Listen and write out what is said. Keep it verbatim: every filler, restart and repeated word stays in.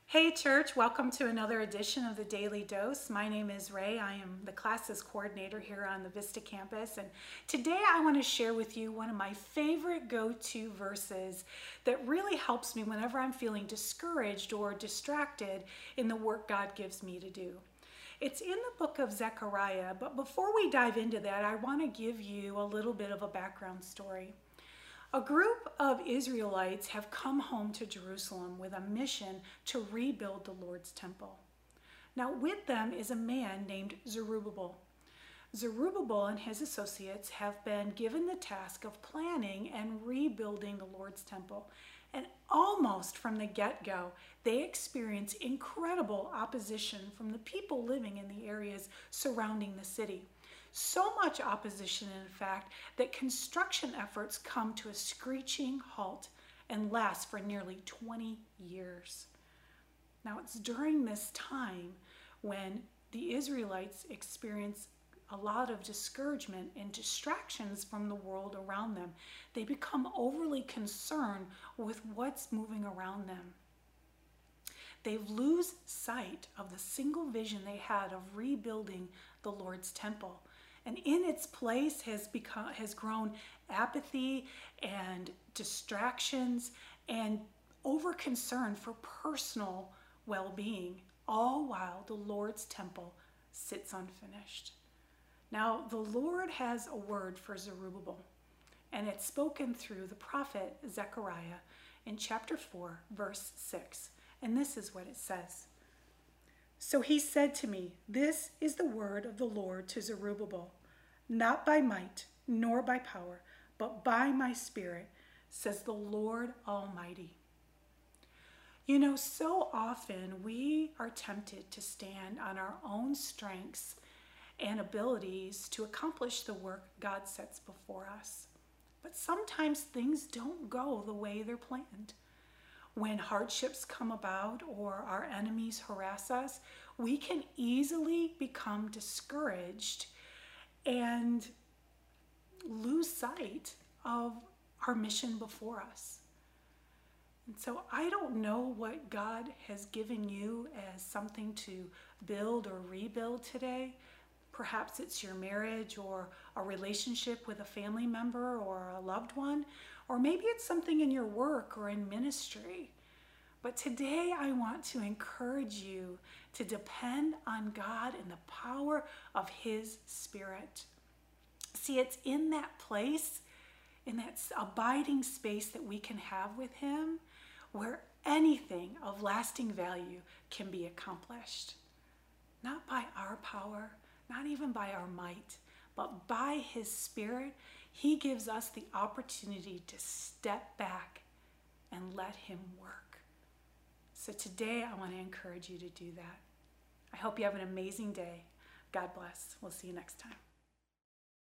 Hey church, welcome to another edition of the Daily Dose. My name is Ray. I am the classes coordinator here on the Vista campus, and today I want to share with you one of my favorite go-to verses that really helps me whenever I'm feeling discouraged or distracted in the work God gives me to do. It's in the book of Zechariah, but before we dive into that, I want to give you a little bit of a background story. A group of Israelites have come home to Jerusalem with a mission to rebuild the Lord's temple. Now with them is a man named Zerubbabel. Zerubbabel and his associates have been given the task of planning and rebuilding the Lord's temple. And almost from the get-go, they experience incredible opposition from the people living in the areas surrounding the city. So much opposition, in fact, that construction efforts come to a screeching halt and last for nearly twenty years. Now, it's during this time when the Israelites experience a lot of discouragement and distractions from the world around them. They become overly concerned with what's moving around them. They lose sight of the single vision they had of rebuilding the Lord's temple. And in its place has become has grown apathy and distractions and over concern for personal well-being, all while the Lord's temple sits unfinished. Now, the Lord has a word for Zerubbabel, and it's spoken through the prophet Zechariah in chapter four, verse six. And this is what it says. So he said to me, "This is the word of the Lord to Zerubbabel. Not by might, nor by power, but by my Spirit, says the Lord Almighty." You know, so often we are tempted to stand on our own strengths and abilities to accomplish the work God sets before us. But sometimes things don't go the way they're planned. When hardships come about or our enemies harass us, we can easily become discouraged and lose sight of our mission before us. And so I don't know what God has given you as something to build or rebuild today. Perhaps it's your marriage or a relationship with a family member or a loved one, or maybe it's something in your work or in ministry. But today I want to encourage you to depend on God and the power of His Spirit. See, it's in that place, in that abiding space that we can have with Him, where anything of lasting value can be accomplished. Not by our power, not even by our might, but by His Spirit. He gives us the opportunity to step back and let Him work. So today I want to encourage you to do that. I hope you have an amazing day. God bless. We'll see you next time.